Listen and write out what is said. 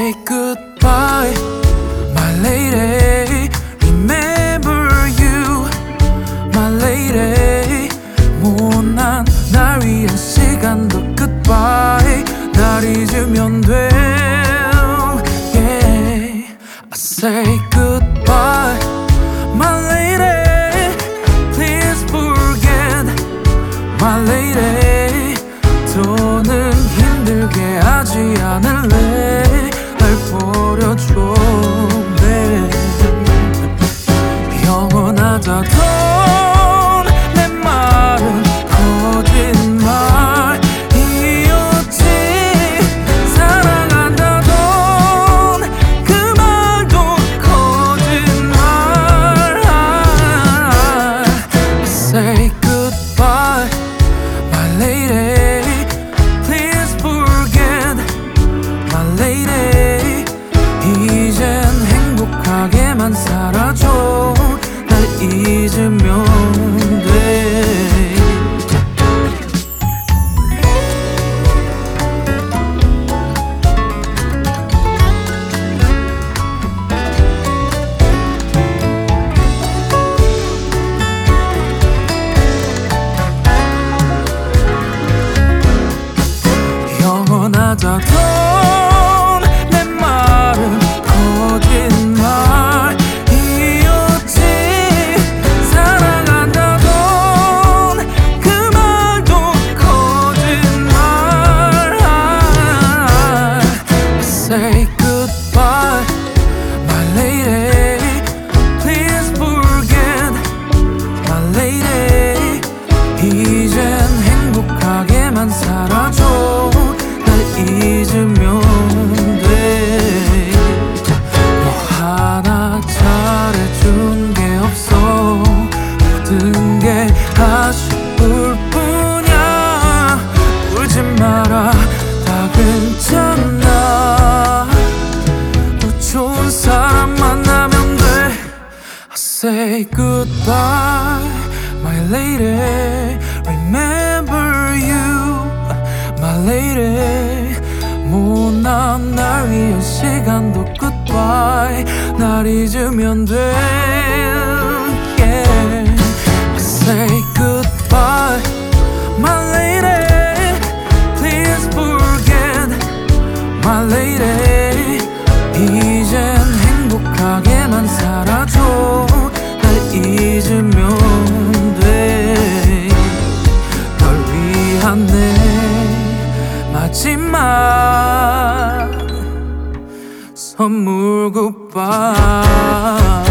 say goodbye, my lady. Remember you, my lady. 못난 날 위한 시간도 goodbye. 날 잊으면 돼. Yeah. I say goodbye, my lady. Please forget, my lady. 더는 힘들게 하지 않을래. 날 버려줘, 네. 영원하다던 내 말은 거짓말이었지. 사랑한다던 그 말도 거짓말. Say goodbye, my lady. Please forget, my lady. 이젠 행복하게만 살아줘. 날 잊으면 돼. 영원하다던 내 말은 거짓말이었지. 사랑한다던 그 말도 거짓말. Say goodbye, my lady. Please forget, my lady. 이젠 행복하게만 살아줘. 잊으면 돼. 뭐 하나 잘해준 게 없어. 모든 게 아쉬울 뿐이야. 울지 마라, 다 괜찮아. 더 좋은 사람 만나면 돼. I say goodbye, my lady. Remember you, my lady. 못난 날 위한 시간도 goodbye. 날 잊으면 돼. Yeah. I say goodbye, my lady. Please forget, my lady. 이젠 행복하게만 살아줘. 날 잊으면 돼. 널 위한 내 마지막 선물 goodbye.